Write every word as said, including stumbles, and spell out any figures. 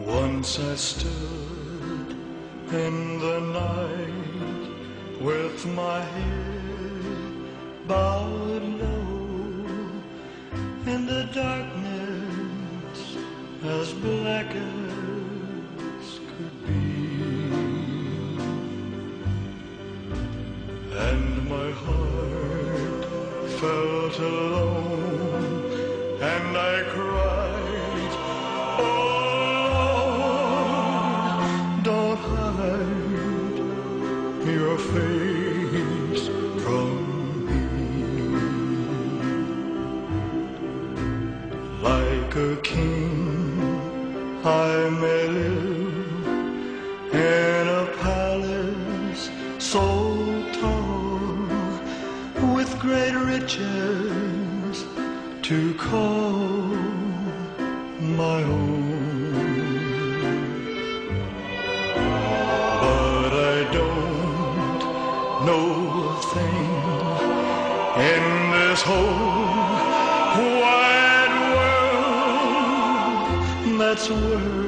Once I stood in the night with my head bowed low, in the darkness as black as could be, and my heart felt alone, and I cried, oh, don't hide your face from me. Like a king I may live in a palace so tall, with great riches to call my own. No thing in this whole wide world that's worth